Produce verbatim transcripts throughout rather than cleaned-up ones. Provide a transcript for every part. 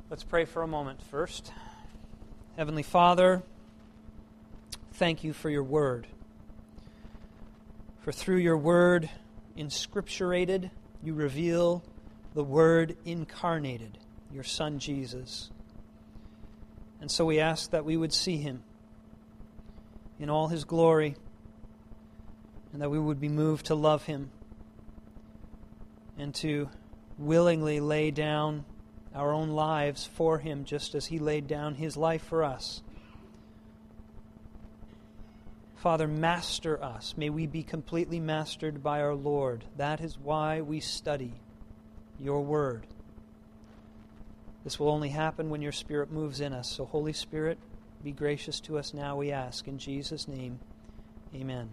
Let's pray for a moment first. Heavenly Father, thank you for your word. For through your word inscripturated, you reveal the word incarnated, your Son Jesus. And so we ask that we would see him in all his glory, and that we would be moved to love him and to willingly lay down our own lives for him, just as he laid down his life for us. Father, master us. May we be completely mastered by our Lord. That is why we study your word. This will only happen when your Spirit moves in us. So, Holy Spirit, be gracious to us now, we ask. In Jesus' name, amen.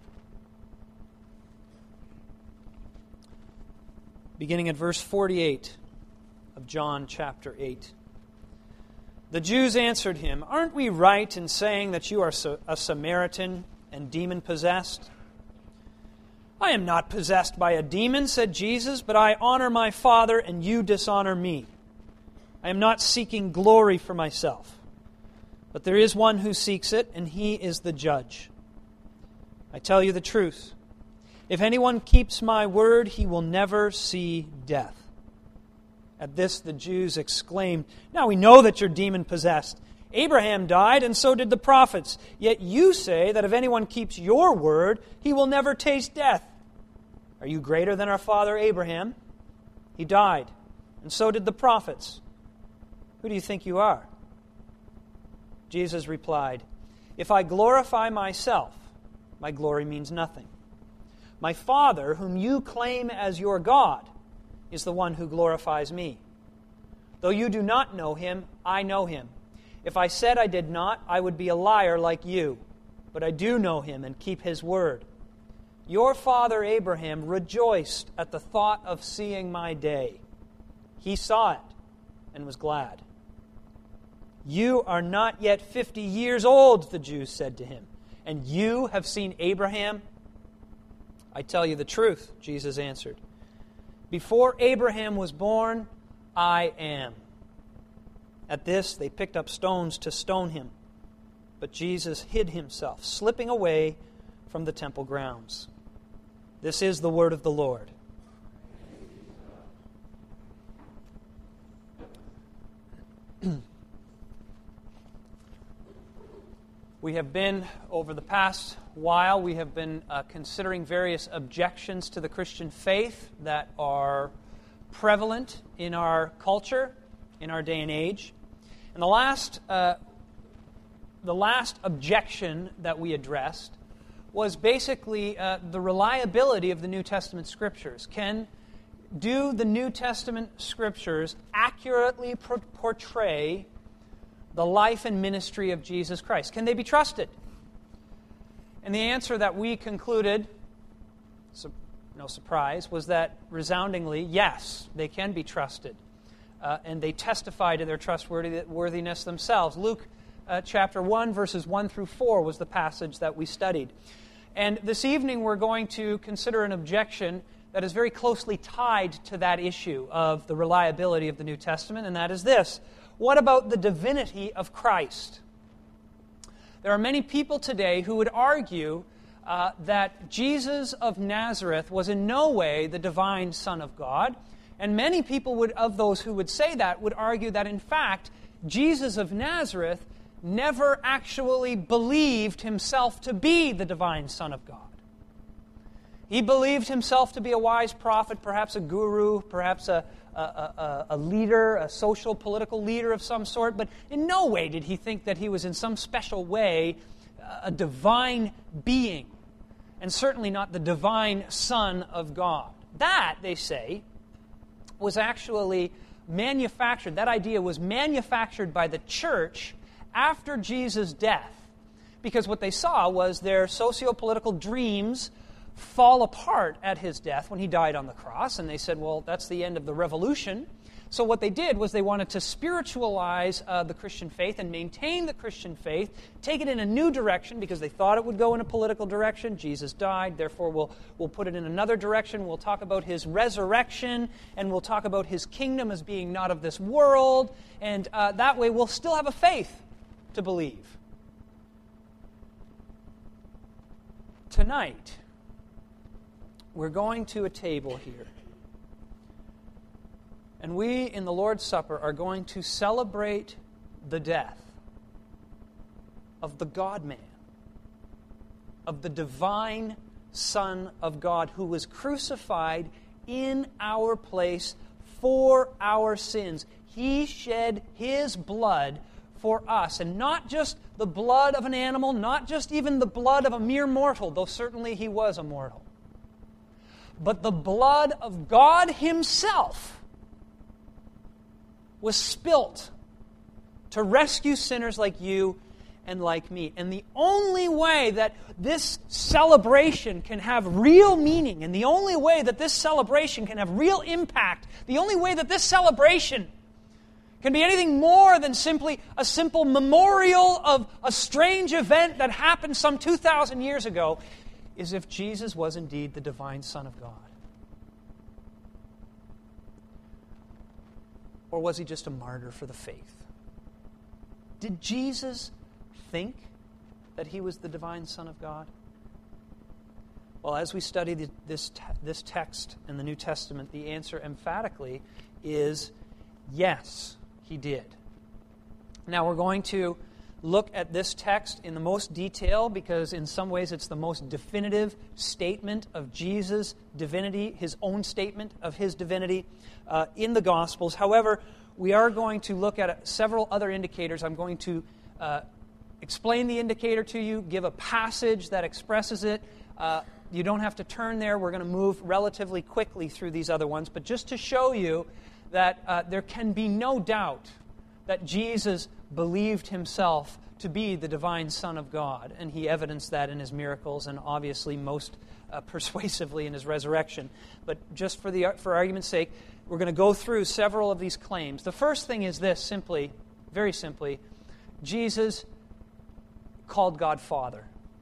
Beginning at verse forty-eight of John chapter eight. The Jews answered him, "Aren't we right in saying that you are a Samaritan and demon-possessed?" "I am not possessed by a demon," said Jesus, "but I honor my Father, and you dishonor me. I am not seeking glory for myself, but there is one who seeks it, and he is the judge. I tell you the truth. If anyone keeps my word, he will never see death." At this the Jews exclaimed, "Now we know that you're demon-possessed. Abraham died, and so did the prophets. Yet you say that if anyone keeps your word, he will never taste death. Are you greater than our father Abraham? He died, and so did the prophets. Who do you think you are?" Jesus replied, "If I glorify myself, my glory means nothing. My Father, whom you claim as your God, is the one who glorifies me. Though you do not know him, I know him. If I said I did not, I would be a liar like you. But I do know him and keep his word. Your father Abraham rejoiced at the thought of seeing my day. He saw it and was glad." "You are not yet fifty years old," the Jews said to him, "and you have seen Abraham?" "I tell you the truth," Jesus answered. "Before Abraham was born, I am." At this, they picked up stones to stone him. But Jesus hid himself, slipping away from the temple grounds. This is the word of the Lord. We have been, over the past while, we have been uh, considering various objections to the Christian faith that are prevalent in our culture, in our day and age. And the last, uh, the last objection that we addressed was basically uh, the reliability of the New Testament Scriptures. Can, do the New Testament Scriptures accurately por- portray the life and ministry of Jesus Christ? Can they be trusted? And the answer that we concluded, so no surprise, was that resoundingly, yes, they can be trusted. Uh, and they testify to their trustworthiness themselves. Luke uh, chapter one, verses one through four was the passage that we studied. And this evening we're going to consider an objection that is very closely tied to that issue of the reliability of the New Testament, and that is this. What about the divinity of Christ? There are many people today who would argue uh, that Jesus of Nazareth was in no way the divine Son of God, and many people would, of those who would say that, would argue that in fact Jesus of Nazareth never actually believed himself to be the divine Son of God. He believed himself to be a wise prophet, perhaps a guru, perhaps a A, a, a leader, a social, political leader of some sort, but in no way did he think that he was in some special way a divine being, and certainly not the divine Son of God. That, they say, was actually manufactured, that idea was manufactured by the church after Jesus' death, because what they saw was their socio-political dreams fall apart at his death when he died on the cross. And they said, well, that's the end of the revolution. So what they did was they wanted to spiritualize uh, the Christian faith and maintain the Christian faith, take it in a new direction because they thought it would go in a political direction. Jesus died, therefore we'll, we'll put it in another direction. We'll talk about his resurrection, and we'll talk about his kingdom as being not of this world, and uh, that way we'll still have a faith to believe. Tonight, we're going to a table here. And we, in the Lord's Supper, are going to celebrate the death of the God-man, of the divine Son of God, who was crucified in our place for our sins. He shed his blood for us, and not just the blood of an animal, not just even the blood of a mere mortal, though certainly he was a mortal, but the blood of God himself was spilt to rescue sinners like you and like me. And the only way that this celebration can have real meaning, and the only way that this celebration can have real impact, the only way that this celebration can be anything more than simply a simple memorial of a strange event that happened some two thousand years ago, is if Jesus was indeed the divine Son of God. Or was he just a martyr for the faith? Did Jesus think that he was the divine Son of God? Well, as we study this, this text in the New Testament, the answer emphatically is yes, he did. Now we're going to look at this text in the most detail because in some ways it's the most definitive statement of Jesus' divinity, his own statement of his divinity uh, in the Gospels. However, we are going to look at several other indicators. I'm going to uh, explain the indicator to you, give a passage that expresses it. Uh, you don't have to turn there. We're going to move relatively quickly through these other ones. But just to show you that uh, there can be no doubt that Jesus believed himself to be the divine Son of God, and he evidenced that in his miracles and obviously most uh, persuasively in his resurrection. But just for the for argument's sake, we're going to go through several of these claims. The first thing is this, simply, very simply, Jesus called God Father.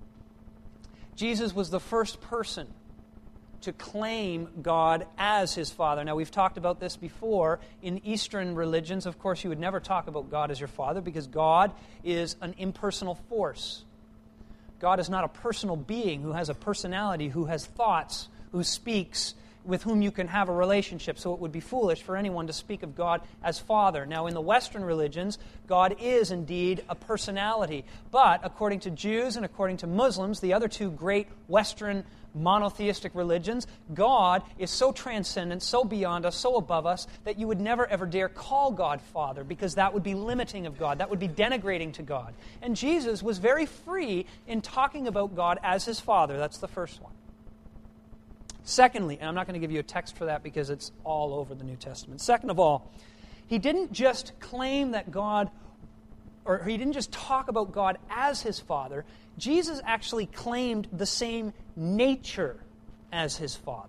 Jesus was the first person to claim God as his Father. Now, we've talked about this before. In Eastern religions, of course, you would never talk about God as your Father because God is an impersonal force. God is not a personal being who has a personality, who has thoughts, who speaks, with whom you can have a relationship. So it would be foolish for anyone to speak of God as Father. Now, in the Western religions, God is indeed a personality. But according to Jews and according to Muslims, the other two great Western monotheistic religions, God is so transcendent, so beyond us, so above us, that you would never ever dare call God Father, because that would be limiting of God. That would be denigrating to God. And Jesus was very free in talking about God as his Father. That's the first one. Secondly, and I'm not going to give you a text for that because it's all over the New Testament. Second of all, he didn't just claim that God, or he didn't just talk about God as his Father. Jesus actually claimed the same nature as his Father.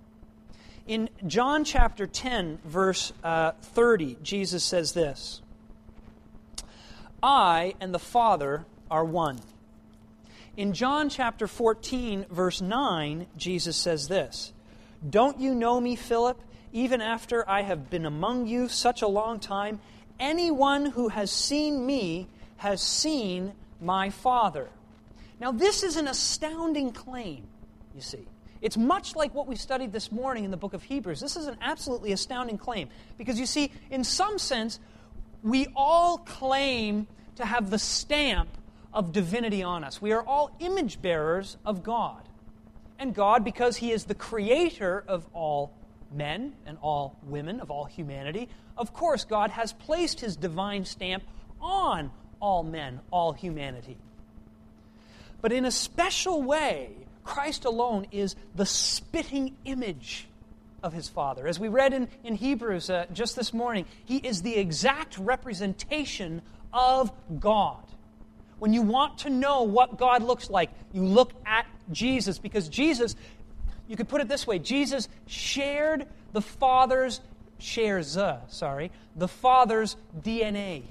In John chapter ten, verse uh, thirty, Jesus says this, "I and the Father are one." In John chapter fourteen, verse nine, Jesus says this, "Don't you know me, Philip, even after I have been among you such a long time? Anyone who has seen me has seen my Father." Now, this is an astounding claim, you see. It's much like what we studied this morning in the book of Hebrews. This is an absolutely astounding claim. Because, you see, in some sense, we all claim to have the stamp of divinity on us. We are all image bearers of God. And God, because he is the creator of all men and all women, of all humanity, of course, God has placed his divine stamp on all men, all humanity. But in a special way, Christ alone is the spitting image of his Father. As we read in, in Hebrews uh, just this morning, he is the exact representation of God. When you want to know what God looks like, you look at Jesus, because Jesus, you could put it this way, Jesus shared the Father's, shares, uh, sorry, the Father's D N A.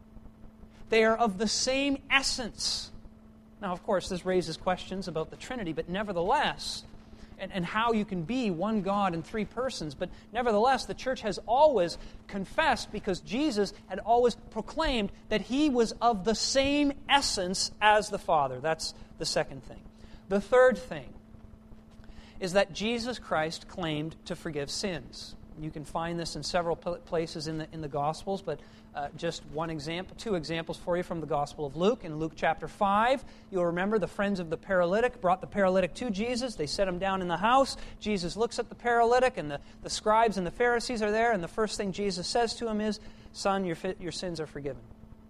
They are of the same essence. Now, of course, this raises questions about the Trinity, but nevertheless, and, and how you can be one God in three persons, but nevertheless, the church has always confessed, because Jesus had always proclaimed that He was of the same essence as the Father. That's the second thing. The third thing is that Jesus Christ claimed to forgive sins. You can find this in several places in the in the Gospels, but uh, just one example, two examples for you from the Gospel of Luke. In Luke chapter five, you'll remember the friends of the paralytic brought the paralytic to Jesus. They set him down in the house. Jesus looks at the paralytic, and the, the scribes and the Pharisees are there, and the first thing Jesus says to him is, "Son, your, your sins are forgiven."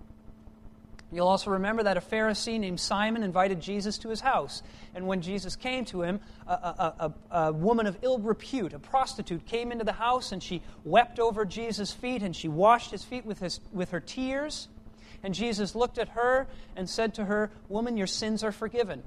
You'll also remember that a Pharisee named Simon invited Jesus to his house. And when Jesus came to him, a, a, a, a woman of ill repute, a prostitute, came into the house, and she wept over Jesus' feet, and she washed his feet with, his, with her tears. And Jesus looked at her and said to her, "Woman, your sins are forgiven."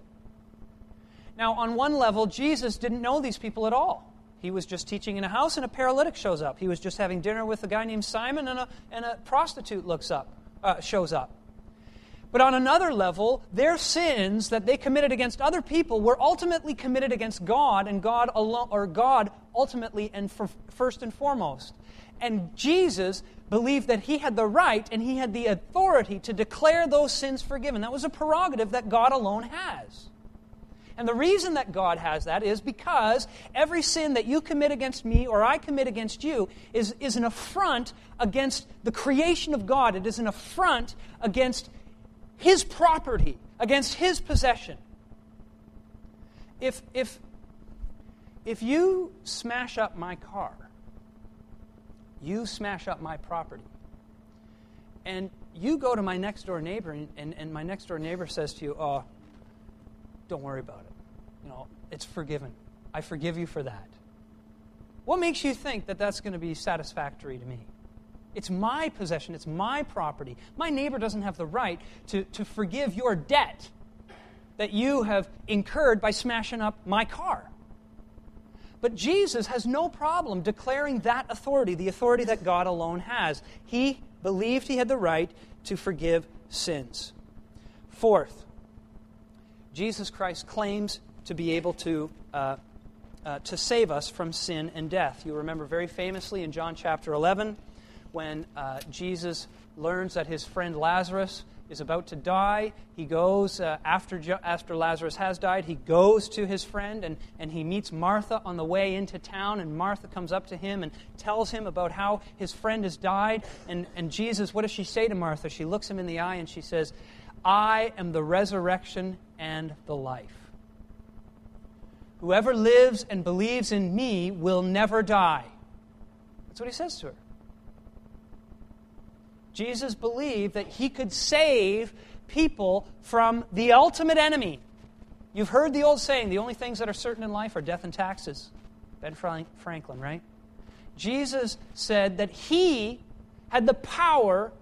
Now, on one level, Jesus didn't know these people at all. He was just teaching in a house, and a paralytic shows up. He was just having dinner with a guy named Simon, and a, and a prostitute looks up, uh, shows up. But on another level, their sins that they committed against other people were ultimately committed against God, and God alone, or God ultimately and for, first and foremost. And Jesus believed that He had the right and He had the authority to declare those sins forgiven. That was a prerogative that God alone has. And the reason that God has that is because every sin that you commit against me or I commit against you is, is an affront against the creation of God. It is an affront against His property, against His possession. If, if, if you smash up my car, you smash up my property, and you go to my next door neighbor, and, and, and my next door neighbor says to you, "Oh, don't worry about it. You know, it's forgiven. I forgive you for that." What makes you think that that's going to be satisfactory to me? It's my possession. It's my property. My neighbor doesn't have the right to, to forgive your debt that you have incurred by smashing up my car. But Jesus has no problem declaring that authority, the authority that God alone has. He believed He had the right to forgive sins. Fourth, Jesus Christ claims to be able to uh, uh, to save us from sin and death. You remember very famously in John chapter eleven, when uh, Jesus learns that his friend Lazarus is about to die, he goes, uh, after, after Lazarus has died, he goes to his friend, and, and he meets Martha on the way into town, and Martha comes up to him and tells him about how his friend has died. And, and Jesus, what does she say to Martha? She looks him in the eye and she says, "I am the resurrection and the life. Whoever lives and believes in me will never die." That's what he says to her. Jesus believed that He could save people from the ultimate enemy. You've heard the old saying, the only things that are certain in life are death and taxes. Ben Franklin, right? Jesus said that He had the power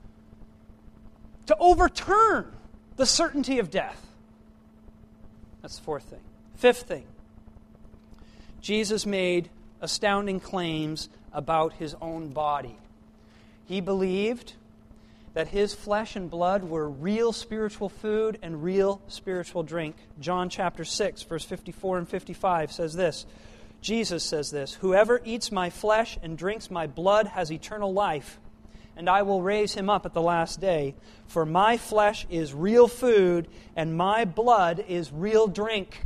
to overturn the certainty of death. That's the fourth thing. Fifth thing. Jesus made astounding claims about His own body. He believed that His flesh and blood were real spiritual food and real spiritual drink. John chapter six, verse fifty-four and fifty-five says this. Jesus says this, "Whoever eats my flesh and drinks my blood has eternal life, and I will raise him up at the last day. For my flesh is real food, and my blood is real drink."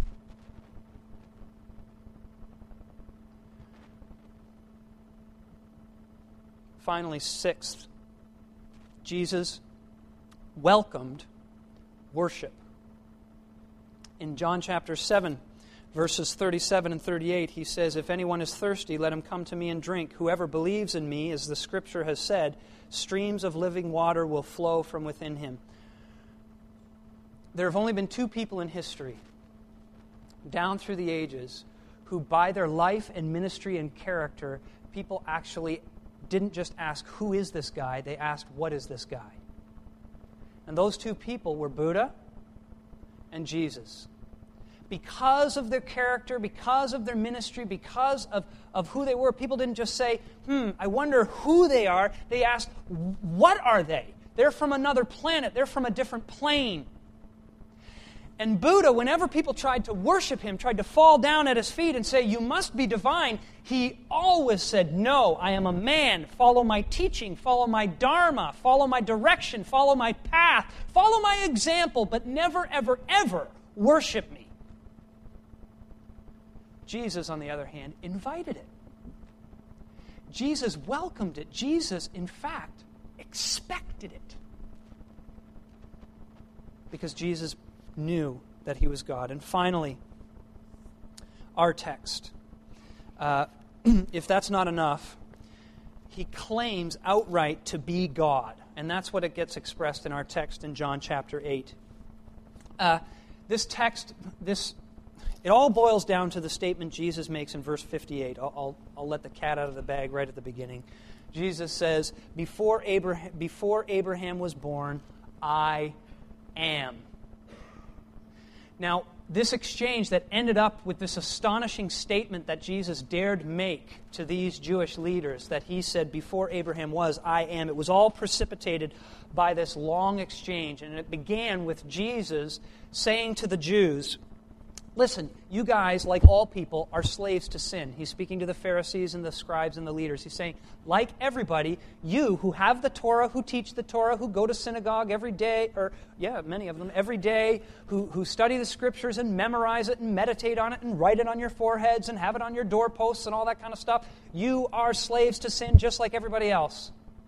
Finally, sixth, Jesus welcomed worship. In John chapter seven, verses thirty-seven and thirty-eight, He says, "If anyone is thirsty, let him come to me and drink. Whoever believes in me, as the Scripture has said, streams of living water will flow from within him." There have only been two people in history, down through the ages, who by their life and ministry and character, people actually didn't just ask, "Who is this guy?" They asked, "What is this guy?" And those two people were Buddha and Jesus. Because of their character, because of their ministry, because of, of who they were, people didn't just say, hmm, I wonder who they are. They asked, what are they? They're from another planet. They're from a different plane. And Buddha, whenever people tried to worship him, tried to fall down at his feet and say, you must be divine, he always said, no, I am a man. Follow my teaching, follow my dharma, follow my direction, follow my path, follow my example, but never, ever, ever worship me. Jesus, on the other hand, invited it. Jesus welcomed it. Jesus, in fact, expected it. Because Jesus knew that he was God. And finally, our text. Uh, if that's not enough, he claims outright to be God. And that's what it gets expressed in our text in John chapter eight. Uh, this text, this It all boils down to the statement Jesus makes in verse fifty-eight. I'll, I'll, I'll let the cat out of the bag right at the beginning. Jesus says, before Abraham, before Abraham was born, I am. Now, this exchange that ended up with this astonishing statement that Jesus dared make to these Jewish leaders, that he said, before Abraham was, I am, it was all precipitated by this long exchange. And it began with Jesus saying to the Jews, listen, you guys, like all people, are slaves to sin. He's speaking to the Pharisees and the scribes and the leaders. He's saying, like everybody, you who have the Torah, who teach the Torah, who go to synagogue every day, or, yeah, many of them, every day, who, who study the Scriptures and memorize it and meditate on it and write it on your foreheads and have it on your doorposts and all that kind of stuff, you are slaves to sin just like everybody else.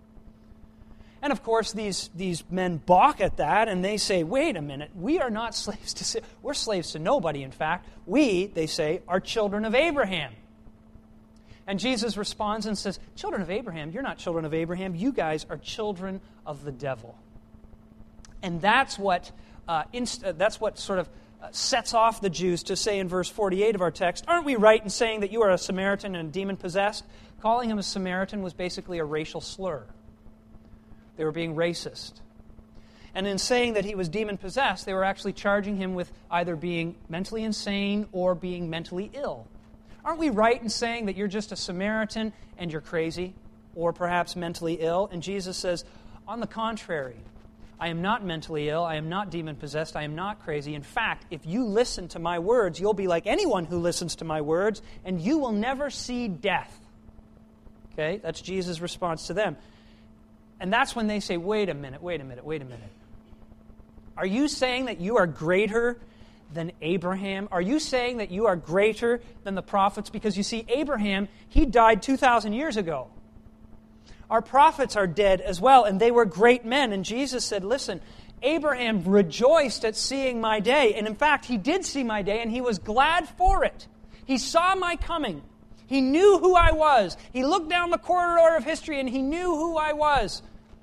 And of course, these, these men balk at that, and they say, wait a minute, we are not slaves to sin. We're slaves to nobody, in fact. We, they say, are children of Abraham. And Jesus responds and says, children of Abraham, you're not children of Abraham. You guys are children of the devil. And that's what, uh, inst- uh, that's what sort of uh, sets off the Jews to say in verse forty-eight of our text, aren't we right in saying that you are a Samaritan and demon-possessed? Calling him a Samaritan was basically a racial slur. They were being racist. And in saying that he was demon-possessed, they were actually charging him with either being mentally insane or being mentally ill. Aren't we right in saying that you're just a Samaritan and you're crazy or perhaps mentally ill? And Jesus says, on the contrary, I am not mentally ill, I am not demon-possessed, I am not crazy. In fact, if you listen to my words, you'll be like anyone who listens to my words, and you will never see death. Okay, that's Jesus' response to them. And that's when they say, wait a minute, wait a minute, wait a minute. Are you saying that you are greater than Abraham? Are you saying that you are greater than the prophets? Because you see, Abraham, he died two thousand years ago. Our prophets are dead as well, and they were great men. And Jesus said, listen, Abraham rejoiced at seeing my day. And in fact, he did see my day, and he was glad for it. He saw my coming. He knew who I was. He looked down the corridor of history and he knew who I was.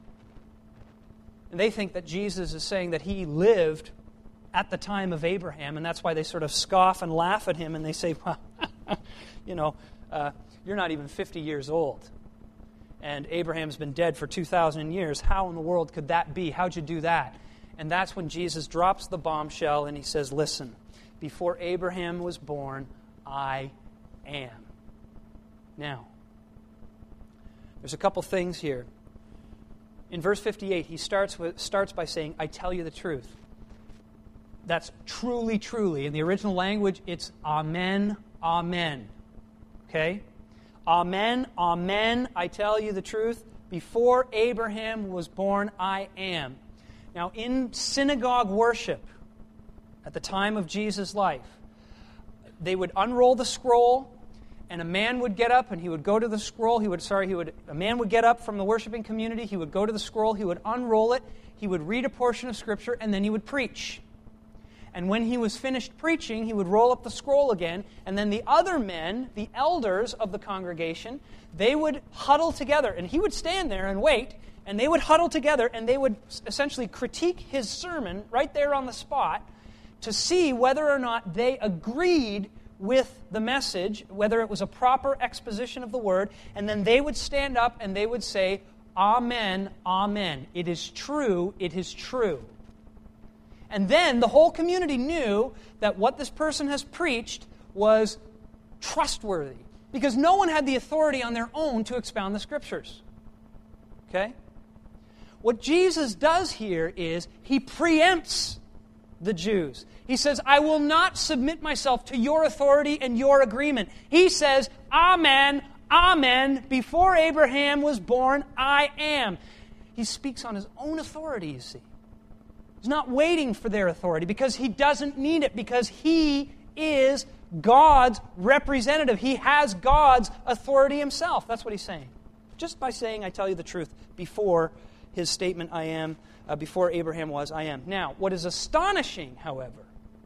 And they think that Jesus is saying that he lived at the time of Abraham, and that's why they sort of scoff and laugh at him, and they say, well, you know, uh, you're not even fifty years old. And Abraham's been dead for two thousand years. How in the world could that be? How'd you do that? And that's when Jesus drops the bombshell and he says, listen, before Abraham was born, I am. Now, there's a couple things here. In verse fifty-eight, he starts with, starts by saying, I tell you the truth. That's truly, truly. In the original language, it's amen, amen. Okay? Amen, amen, I tell you the truth. Before Abraham was born, I am. Now, in synagogue worship, at the time of Jesus' life, they would unroll the scroll, and a man would get up and he would go to the scroll. He would, sorry, he would, a man would get up from the worshiping community. He would go to the scroll. He would unroll it. He would read a portion of Scripture, and then he would preach. And when he was finished preaching, he would roll up the scroll again, and then the other men, the elders of the congregation, they would huddle together, and he would stand there and wait, and they would huddle together, and they would essentially critique his sermon right there on the spot to see whether or not they agreed with the message, whether it was a proper exposition of the word, and then they would stand up and they would say, Amen, amen. It is true, it is true. And then the whole community knew that what this person has preached was trustworthy, because no one had the authority on their own to expound the Scriptures. Okay? What Jesus does here is he preempts the Jews. He says, I will not submit myself to your authority and your agreement. He says, Amen, amen, before Abraham was born, I am. He speaks on his own authority, you see. He's not waiting for their authority because he doesn't need it, because he is God's representative. He has God's authority himself. That's what he's saying. Just by saying, I tell you the truth, before his statement, I am, uh, before Abraham was, I am. Now, what is astonishing, however,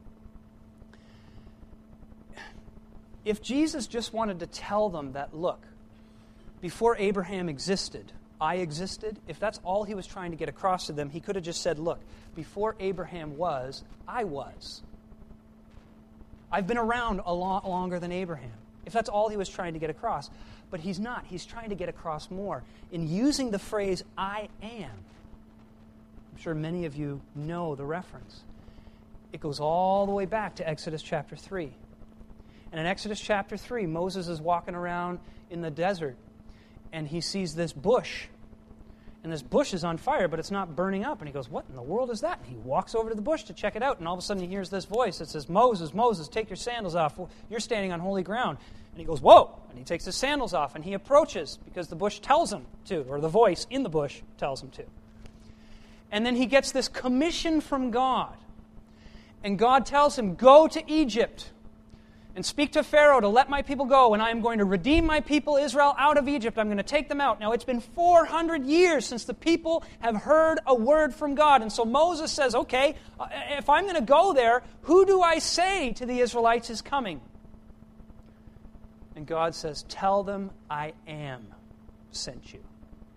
if Jesus just wanted to tell them that, look, before Abraham existed, I existed, if that's all he was trying to get across to them, he could have just said, look, before Abraham was, I was. I've been around a lot longer than Abraham. If that's all he was trying to get across. But he's not. He's trying to get across more. In using the phrase, I am, I'm sure many of you know the reference. It goes all the way back to Exodus chapter three. And in Exodus chapter three, Moses is walking around in the desert, and he sees this bush. And this bush is on fire, but it's not burning up. And he goes, what in the world is that? And he walks over to the bush to check it out, and all of a sudden he hears this voice that says, Moses, Moses, take your sandals off. You're standing on holy ground. And he goes, whoa! And he takes his sandals off, and he approaches, because the bush tells him to, or the voice in the bush tells him to. And then he gets this commission from God. And God tells him, go to Egypt and speak to Pharaoh to let my people go, and I am going to redeem my people Israel out of Egypt. I'm going to take them out. Now, it's been four hundred years since the people have heard a word from God. And so Moses says, okay, if I'm going to go there, who do I say to the Israelites is coming? And God says, tell them I am sent you.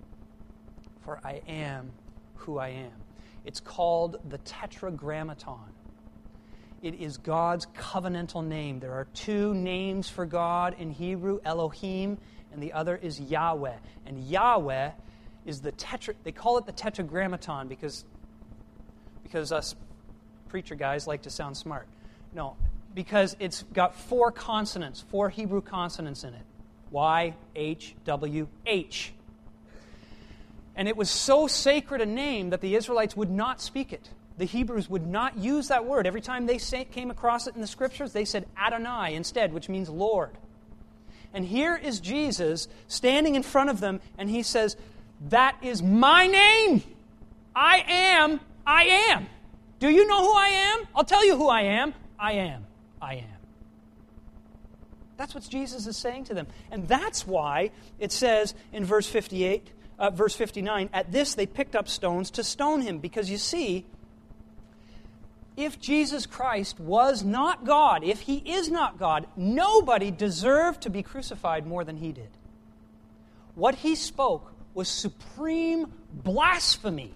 For I am who I am. It's called the Tetragrammaton. It is God's covenantal name. There are two names for God in Hebrew, Elohim, and the other is Yahweh. And Yahweh is the tetra, they call it the Tetragrammaton because, because us preacher guys like to sound smart. No, because it's got four consonants, four Hebrew consonants in it. Y, H, W, H. And it was so sacred a name that the Israelites would not speak it. The Hebrews would not use that word. Every time they say, came across it in the Scriptures, they said Adonai instead, which means Lord. And here is Jesus standing in front of them, and he says, that is my name. I am, I am. Do you know who I am? I'll tell you who I am. I am, I am. That's what Jesus is saying to them. And that's why it says in verse fifty-eight, uh, verse fifty-nine, at this they picked up stones to stone him. Because you see, if Jesus Christ was not God, if he is not God, nobody deserved to be crucified more than he did. What he spoke was supreme blasphemy.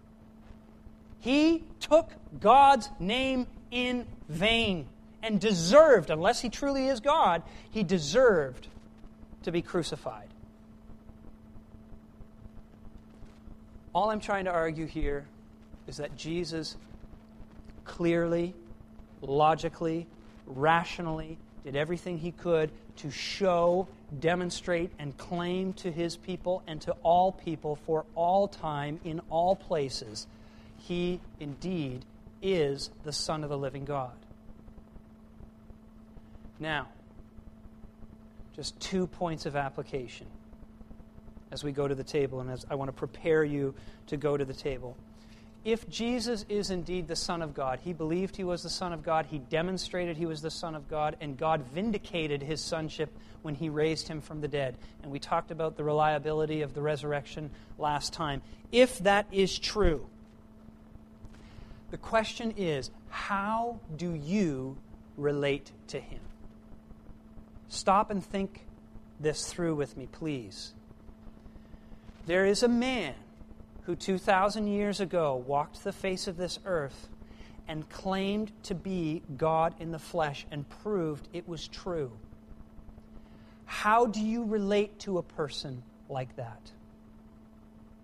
He took God's name in vain and deserved, unless he truly is God, he deserved to be crucified. All I'm trying to argue here is that Jesus clearly, logically, rationally did everything he could to show, demonstrate, and claim to his people and to all people for all time in all places, he indeed is the Son of the living God. Now, just two points of application as we go to the table and as I want to prepare you to go to the table. If Jesus is indeed the Son of God, he believed he was the Son of God, he demonstrated he was the Son of God, and God vindicated his sonship when he raised him from the dead. And we talked about the reliability of the resurrection last time. If that is true, the question is, how do you relate to him? Stop and think this through with me, please. There is a man who two thousand years ago walked the face of this earth and claimed to be God in the flesh and proved it was true. How do you relate to a person like that?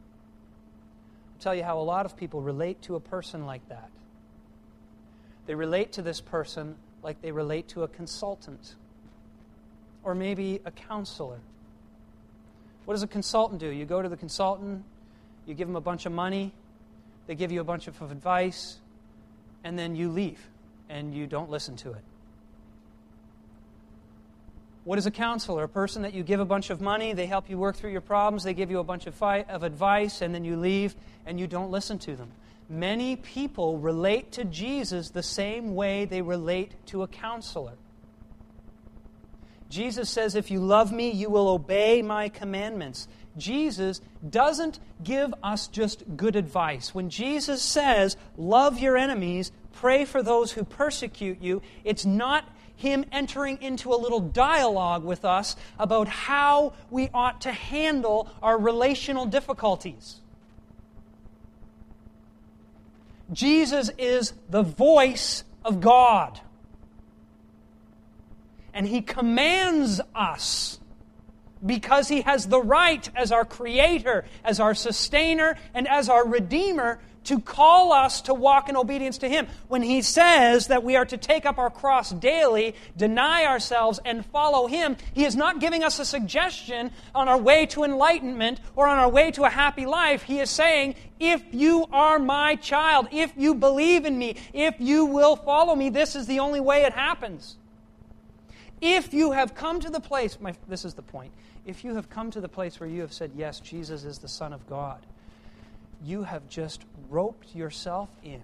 tell you how a lot of people relate to a person like that. They relate to this person like they relate to a consultant or maybe a counselor. What does a consultant do? You go to the consultant, you give them a bunch of money, they give you a bunch of advice, and then you leave and you don't listen to it. What is a counselor? A person that you give a bunch of money, they help you work through your problems, they give you a bunch of, fi- of advice, and then you leave and you don't listen to them. Many people relate to Jesus the same way they relate to a counselor. Jesus says, if you love me, you will obey my commandments. Jesus doesn't give us just good advice. When Jesus says, love your enemies, pray for those who persecute you, it's not Him entering into a little dialogue with us about how we ought to handle our relational difficulties. Jesus is the voice of God. And He commands us because He has the right as our Creator, as our Sustainer, and as our Redeemer to call us to walk in obedience to Him. When He says that we are to take up our cross daily, deny ourselves, and follow Him, He is not giving us a suggestion on our way to enlightenment or on our way to a happy life. He is saying, if you are my child, if you believe in me, if you will follow me, this is the only way it happens. If you have come to the place, my, this is the point, if you have come to the place where you have said, yes, Jesus is the Son of God, you have just roped yourself in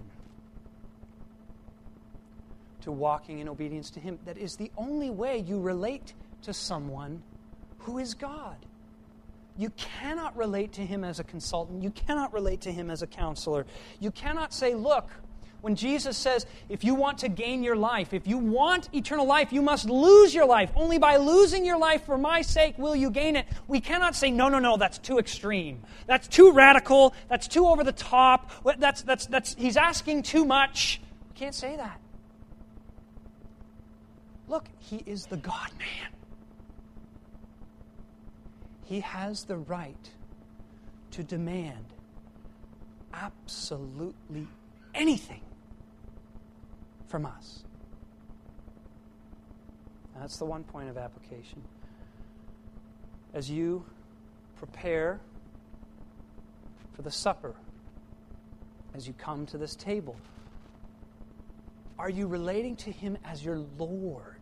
to walking in obedience to Him. That is the only way you relate to someone who is God. You cannot relate to Him as a consultant. You cannot relate to Him as a counselor. You cannot say, look, when Jesus says, if you want to gain your life, if you want eternal life, you must lose your life. Only by losing your life for my sake will you gain it. We cannot say, no, no, no, that's too extreme. That's too radical. That's too over the top. That's, that's, that's, he's asking too much. We can't say that. Look, He is the God-man. He has the right to demand absolutely anything from us. That's the one point of application. As you prepare for the supper, as you come to this table, are you relating to Him as your Lord?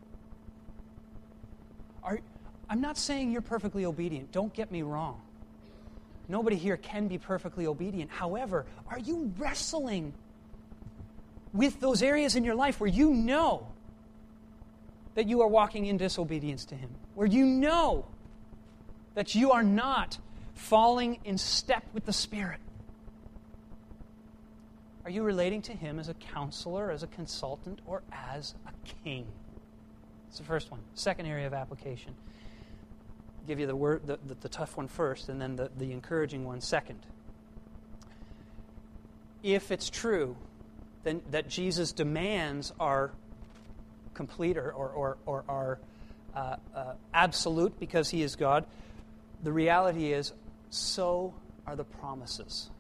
Are, I'm not saying you're perfectly obedient. Don't get me wrong. Nobody here can be perfectly obedient. However, are you wrestling with those areas in your life where you know that you are walking in disobedience to Him? Where you know that you are not falling in step with the Spirit? Are you relating to Him as a counselor, as a consultant, or as a king? That's the first one. Second area of application. I'll give you the, word, the, the, the tough one first, and then the, the encouraging one second. If it's true then that Jesus demands our complete or, or, or, or our uh, uh, absolute because He is God, the reality is, so are the promises.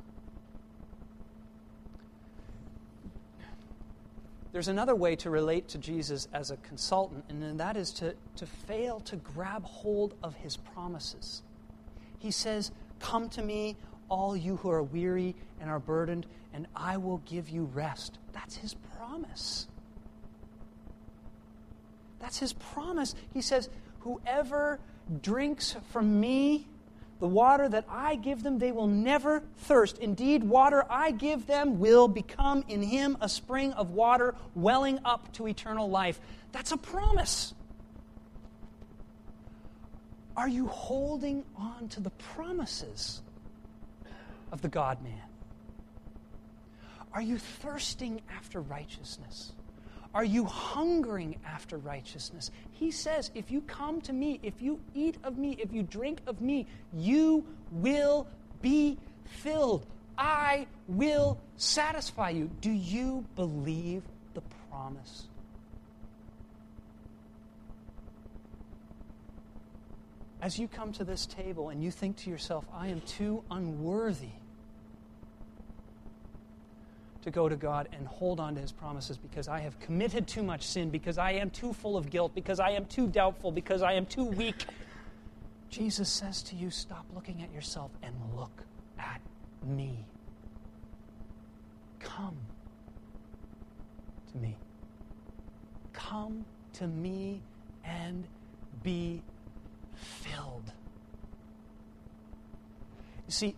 There's another way to relate to Jesus as a consultant, and that is to, to fail to grab hold of His promises. He says, come to me, all you who are weary and are burdened, and I will give you rest. That's His promise. That's His promise. He says, whoever drinks from me, the water that I give them, they will never thirst. Indeed, water I give them will become in him a spring of water welling up to eternal life. That's a promise. Are you holding on to the promises of the God-man? Are you thirsting after righteousness? Are you hungering after righteousness? He says, if you come to me, if you eat of me, if you drink of me, you will be filled. I will satisfy you. Do you believe the promise? As you come to this table and you think to yourself, I am too unworthy to go to God and hold on to His promises because I have committed too much sin, because I am too full of guilt, because I am too doubtful, because I am too weak. Jesus says to you, stop looking at yourself and look at me. Come to me. Come to me and be filled. You see,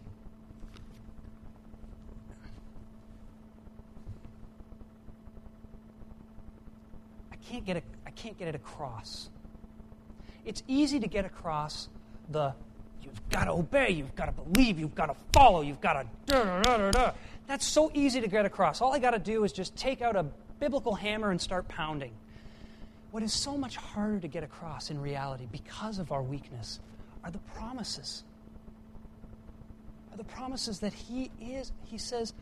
I can't get a, I can't get it across. It's easy to get across the you've got to obey, you've got to believe, you've got to follow, you've got to da da da da da. That's so easy to get across. All I got to do is just take out a biblical hammer and start pounding. What is so much harder to get across in reality because of our weakness are the promises. Are the promises that He is, He says,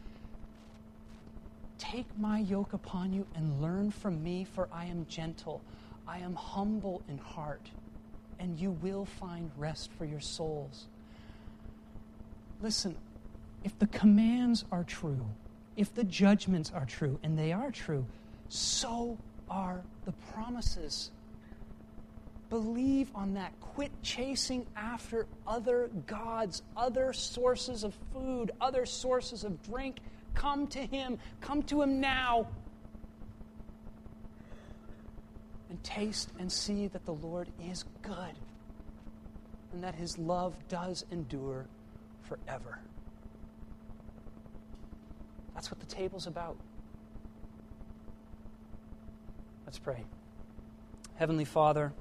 take my yoke upon you and learn from me, for I am gentle. I am humble in heart, and you will find rest for your souls. Listen, if the commands are true, if the judgments are true, and they are true, so are the promises. Believe on that. Quit chasing after other gods, other sources of food, other sources of drink. Come to Him. Come to Him now. And taste and see that the Lord is good and that His love does endure forever. That's what the table's about. Let's pray. Heavenly Father,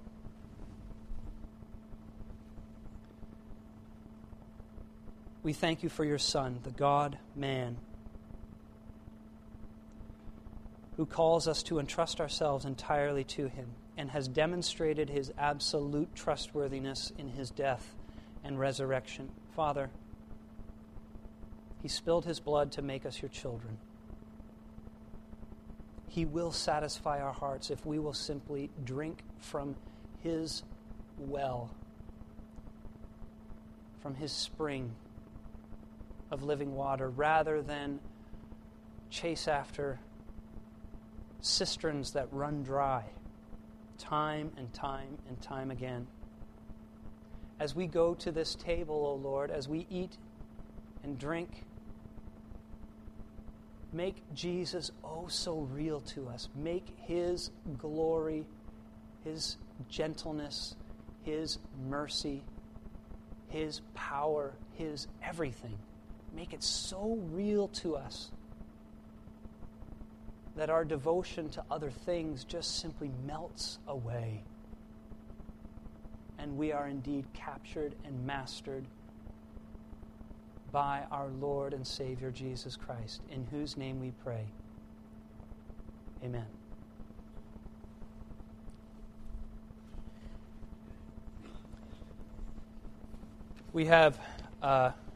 we thank you for your Son, the God-man, who calls us to entrust ourselves entirely to Him and has demonstrated His absolute trustworthiness in His death and resurrection. Father, He spilled His blood to make us your children. He will satisfy our hearts if we will simply drink from His well, from His spring of living water, rather than chase after cisterns that run dry time and time and time again. As we go to this table, O Lord, as we eat and drink, make Jesus oh so real to us. Make His glory, His gentleness, His mercy, His power, His everything. Make it so real to us that our devotion to other things just simply melts away. And we are indeed captured and mastered by our Lord and Savior Jesus Christ, in whose name we pray. Amen. We have uh,